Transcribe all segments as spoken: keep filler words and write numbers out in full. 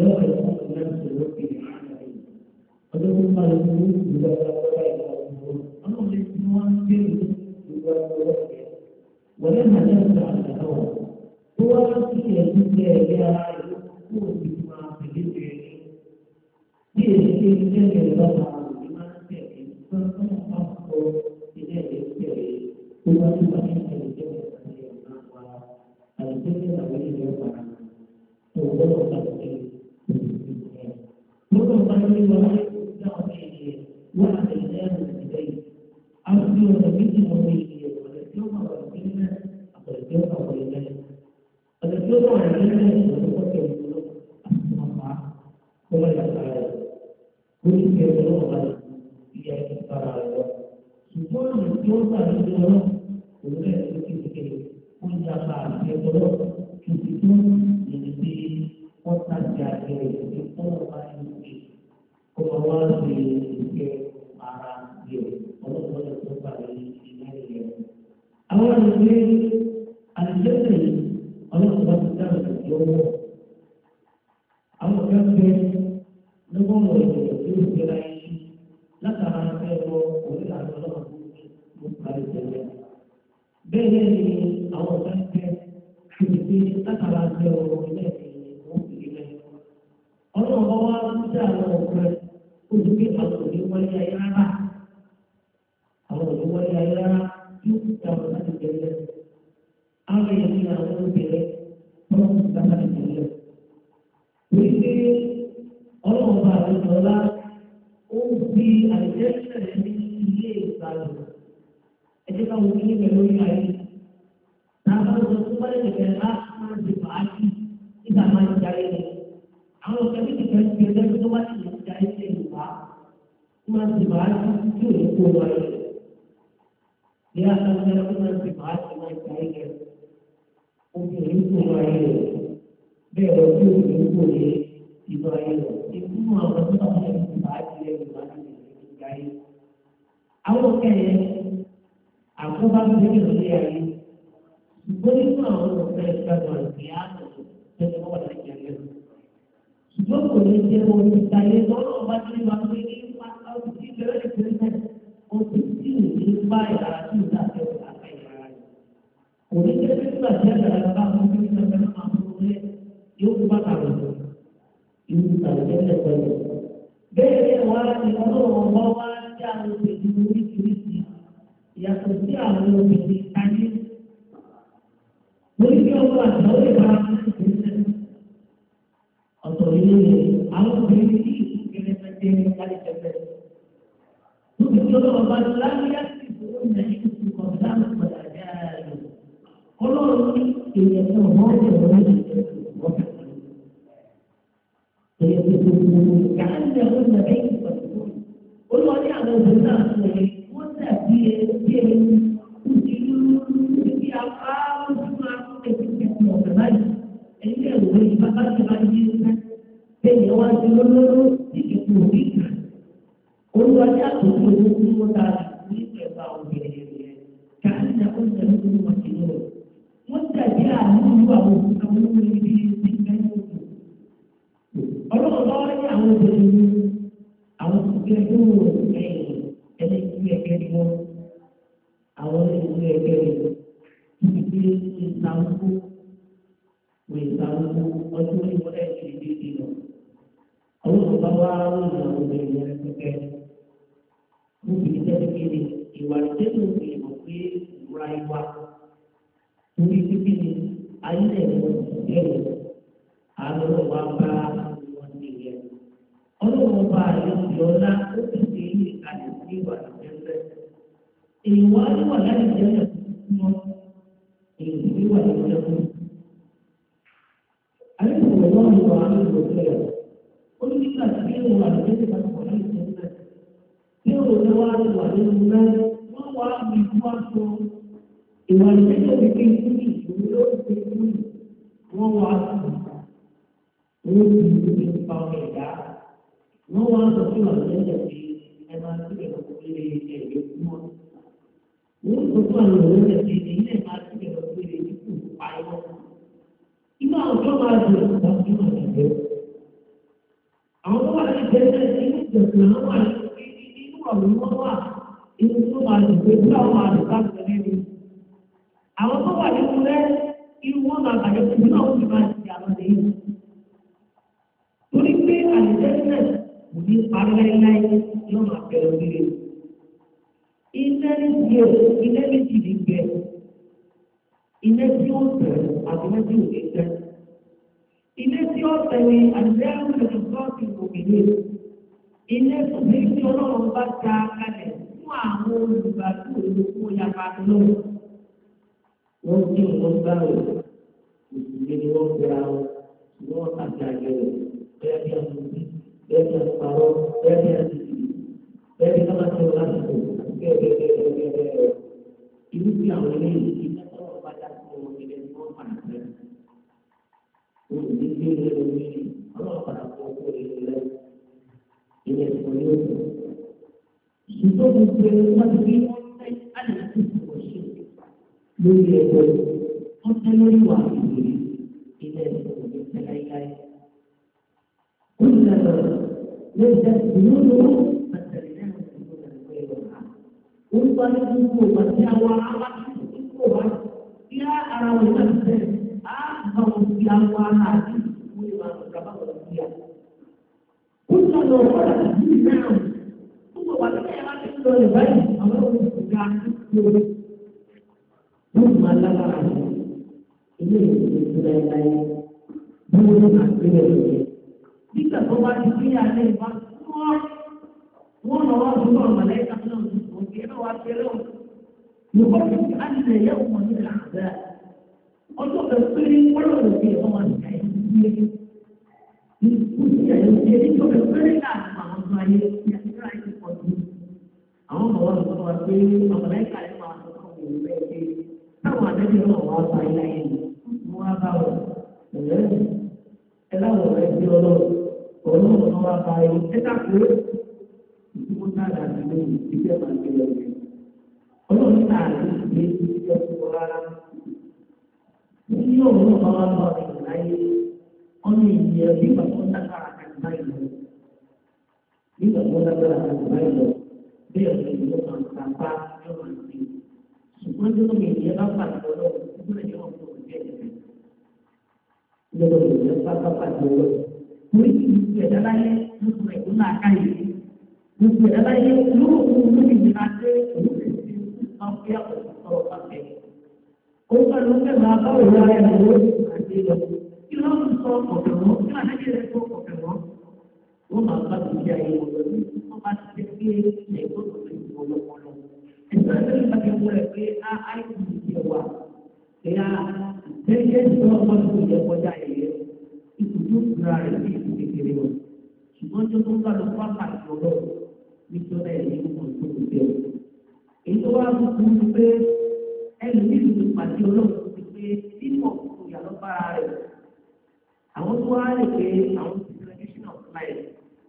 يوم يكون الناس في العالمين فلهم قلبهم يبادرون أمر الإسلام يبادرون ولما نرجع الهوى هو في الدنيا يكون بما في الدنيا هي الدنيا الوضع بما تأتي فالأمر إليه الدنيا هو يبين الدنيا الدنيا الذي يوضع وهو قلبه وهو قلبه ولا يقدر به وعد الآن البيت أرجو نبيه وبيه واليوم والكلمة واليوم والكلمة واليوم والكلمة والفكر القلوب أسمع ولا يفعل كل شيء يوم يكفر سبحان اليوم واليوم ولا يكفر كل جزاء يقولون كتبون jadi kota jadi itu paling keluar di ke arah dia kalau boleh kembali ini dia awal ini ada jadi Allah berkata jodoh awal kan dia nunggu itu dirai lantaran itu oleh Allah bukan dia begini awal kan dia jadi lantaran dia oleh orang bawa kita orang untuk kita untuk wali ayah, kalau wali ayah juga berada di dalam apa yang kita lakukan orang berada di dalam. Jadi orang bawa kita untuk ajar dan ini selalu. Jadi kalau ini melalui ayat, nama sesuatu yang kita dipahami kita mencari. Kalau kami tidak bisa berdoa mencari sesuatu, masih banyak juga kuat. Dia akan melakukan sesuatu mencari untuk itu kuat. Dia untuk itu kuat. Itu ayat. Itu semua orang yang sesuatu yang dimana mencari. Awak kaya, aku baru jadi lagi. Boleh pun orang yang sekarang dia, jadi orang yang dia. Sebab Malaysia orang saya kalau bagi bangsa ini pasal mesti jelas jelas untuk ini bayar sudah sudah bayar. Orang kita baca dalam bahasa kita memang mampu itu bakal itu sahaja sahaja. Bagi orang yang orang bawa jauh dari turis yang sosial lebih tinggi. Mungkin orang jauh dari bahasa atau ini awal berisi kita mencari kali cerdas. Begitu orang lagi yang turun dari itu kontak belajar. Kalau ini semua orang itu jadi itu kan jangan naik betul. Kalau dia ada benar sekali, masa dia dia ujian dia apa semua itu kita mau belajar. Ini adalah ibadah kebajikan. Penyawan seluruh diketuhikan. Ulwajah untuk mengutara ini berbau diri. Karena pun terlalu masih mudah dia membuat kamu lebih tinggi. Kalau orang yang berdiri, awak begitu, eh, jadi dia kiri, awak dia kiri, jadi tahu. Wisanu waktu ini boleh jadi itu. Allah bawa orang yang berkata, mungkin kita begini, iwan itu mungkin mulai waktu. Mungkin begini, ayat yang berkata, ada wabah dunia. Allah wabah yang jola untuk ini ada iwan yang berkata, iwan iwan yang berkata semua, iwan yang berkata. Allah Subhanahu wa taala. Kalau kita sebut orang itu kan orang itu. Dia orang orang yang mau dibuat tu. Iwan itu bikin ini, dulu bikin ini. Mau apa? Mau bikin paweda. Mau apa semua jadi emang itu yang boleh jadi semua. Mau semua jadi ini emang itu yang boleh itu payah. Ima orang ada, tapi mana ada. àwọn tó wà ní ìgbésẹ̀ nínú ìjọsìn àwọn wà nínú ọ̀rùn wọn wà inú tó máa dùn pé bí àwọn máa dùn káàkiri nínú. àwọn tó wà nínú rẹ irú wọn máa bàjẹ́ pé náà ó sì máa ti àwọn èyí. torí pé àlùjẹ́sẹ̀ kò ní parí láíláí yóò máa bẹ̀rẹ̀ òkèèrè. iná ní tiẹ̀ iná méjì ní gbẹ iná tí ó bẹ̀rẹ̀ àti iná tí ò ní gbẹ. Ilé tí ó tẹ̀lé àdéhùn ìdúrótì òmìnir. Ilé tí tí ọlọ́run bá ta kalẹ̀ fún àwọn olùgbàdú olùkó yàrá lọ́wọ́. Wọ́n tí wọ́n gbá rẹ̀ òṣìṣẹ́ ni wọ́n gbéra wọn tí wọ́n tàbí àgbẹ̀rẹ̀ bẹ́ẹ̀ bí àtúntì bẹ́ẹ̀ bí àtúparọ́ bẹ́ẹ̀ bí àtúntì bẹ́ẹ̀ bí kábàtì wọn lásìkò àti bẹ́ẹ̀ bẹ́ẹ̀ bẹ́ẹ̀ bẹ́ẹ̀ bẹ́ẹ̀ bẹ́ẹ̀. Irú tí àwọn eléyìí ilé tí wọ́n bá dá sí wọn ilé tí wọ́n padà fẹ́. Ini dia ini Allah pada pokok ini ini semua itu bukan lagi ada sesuatu dunia itu orang luar ini ini semua selai-selai kullama lezat dulu masalahnya bukan berdoa untuk itu macam awal-awal itu dia orang luar yang warna ini berapa berapa Kita orang di dalam untuk wanita yang ada di dalam bayi, orang berpegang itu malah ini sudah lain bukan akhirnya. Jika bawa dia ada semua, semua orang semua malaikat itu mungkin orang kira, mungkin ada yang mungkin ada. Untuk berpilih perlu dia orang lain. Usia yang jadi berpilih kan orang lain yang lain pun. Awak orang orang pilih mereka yang masuk ke mereka. Tahu ada dia orang lain. Semua tahu. Kalau orang dia orang orang orang lain kita pun itu pun ada di dia masih lagi. Orang lain dia orang Ini orang orang lain, orang dia tidak mengatakan baik, tidak mengatakan baik, dia tidak mengatakan apa yang mesti. Semua itu media dapat kalau itu dia orang bekerja. Dia bekerja dapat dulu. Mungkin dia lain, mungkin itu nak kaya, mungkin dia lain dulu mungkin dia ada, mungkin apa yang orang pakai. Orang luar berapa orang yang boleh ada kita harus tahu orang kita ada dia tahu orang orang apa dia yang boleh apa dia itu boleh boleh itu adalah bagi mereka yang ada di Jawa dia dia semua orang dia boleh itu juga berarti itu kira semua itu kalau pakai jodoh itu dari itu untuk dia itu aku pun ẹlòmíì ló pàdé ọlọ́run ti pé nínú ọ̀pọ̀ ìyàlọ́ bára rẹ̀ àwọn tó wá lè pé àwọn ti tradition of life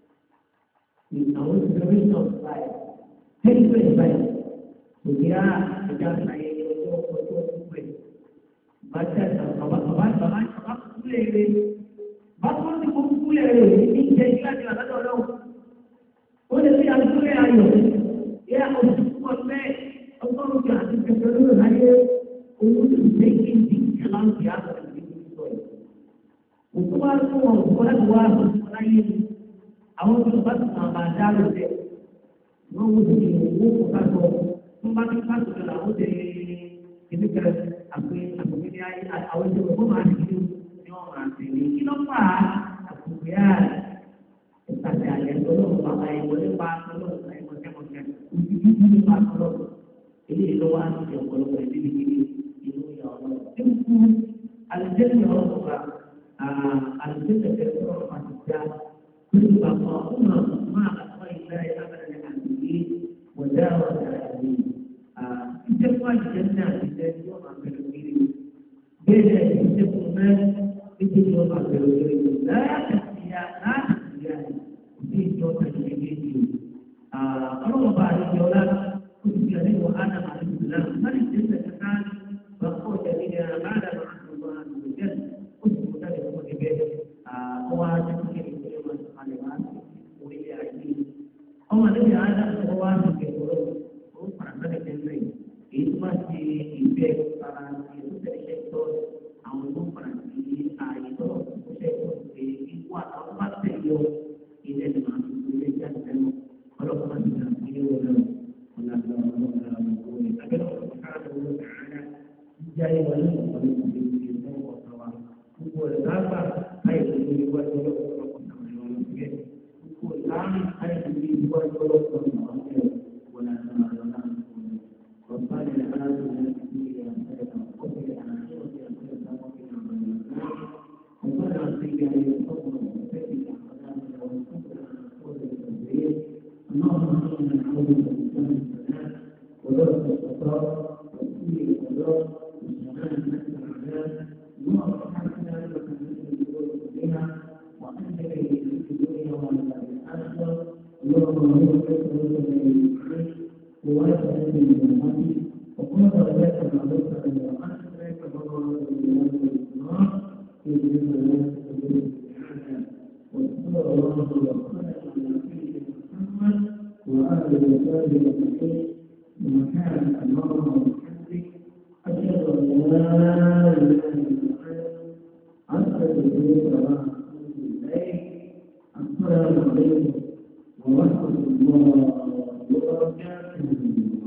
àwọn ti tradition of life ẹgbẹ́ ìbáyìí òbí á ẹja ṣàyẹyẹ ọjọ́ ọjọ́ ọdún ẹ̀ bàtà bàbá bàbá bàbá bàbá kúlẹ̀ rẹ̀ bàbá wọn ti kó kúlẹ̀ rẹ̀ ní ìjẹ́ ìjẹ́ àti àlọ́dọ̀ ọlọ́run ó lè fi àdúrà ayọ̀ yẹ oṣù púpọ̀ bẹ́ẹ̀. Ọlọ́run kí àti kẹfẹ́ lórí láyé owó tó ṣe kí n di ìkàláǹtì àgbà ìdíje sọ yìí. Òkú wa tó wọn òkú láti wá àbùkù láyé mi. Àwọn tó bá ti sàn máa dá ló dẹ̀. Wọ́n wò sí owó kò ká sọ. Wọ́n bá ti ká sọ̀rọ̀ làwọn tẹ̀ ẹ̀mí kẹrẹ àpè àpòmí ní ayé àwọn ìjọba kó máa dìde ní wọ́n máa tẹ̀lé. Kí ló fà á? Àpòmí yá ìtàgé àyẹ̀ lọ́wọ́ bàbá ìwọlé pa lọ́wọ́ àìmọ̀kẹ́mọ̀kẹ́ òtítí nípa lọ́wọ́. Ini doa yang perlu diberikan ini ya Allah. Itu al-jannah Allah. Al-jannah terus masih berbapa umma ma asma'ilah yang ada dengan ini wajah ini. Semua jannah kita itu akan berdiri. Beda itu pun itu juga akan berdiri. Dah dia, dah dia. Itu akan berdiri. Kalau bagi orang Kemudian wahana alhamdulillah mari kita katakan bahawa jadinya ada Allah Subhanahu wa taala untuk kita berbeda. yo y de demás y de ya tenemos kalau kematian dia orang orang orang orang tapi kalau sekarang Allah Taala jaya wali wali itu semua orang buat apa ayat ini buat orang orang orang orang buat lagi ayat ini buat orang orang orang ولا تنازعنا وقال الآن من الدنيا وفي الآخرة أكثر وقنا من النار وقال عزيزي أن يصبر وفتك أقدامنا والصبر على قول التدبير اللهم إنا نعوذ بك من السلام ودرس الخطاب وسوء القضاء وشمال الأعداء اللهم ارحمنا لك من الدور كلها وأنت كي في الدنيا والآخرة اللهم اغفر لنا وواسع من الماضي وقال ذاك ما ذكر من الأخذ فضل الله والإسلام في جنة الله سبحانه وتعالى وصلى الله وسلم على سيدنا محمد وآله وصحبه أجمعين ومكان اللهم وبحمدك أشهد أن لا إله إلا أنت أستغفرك وأتوب إليك السلام عليكم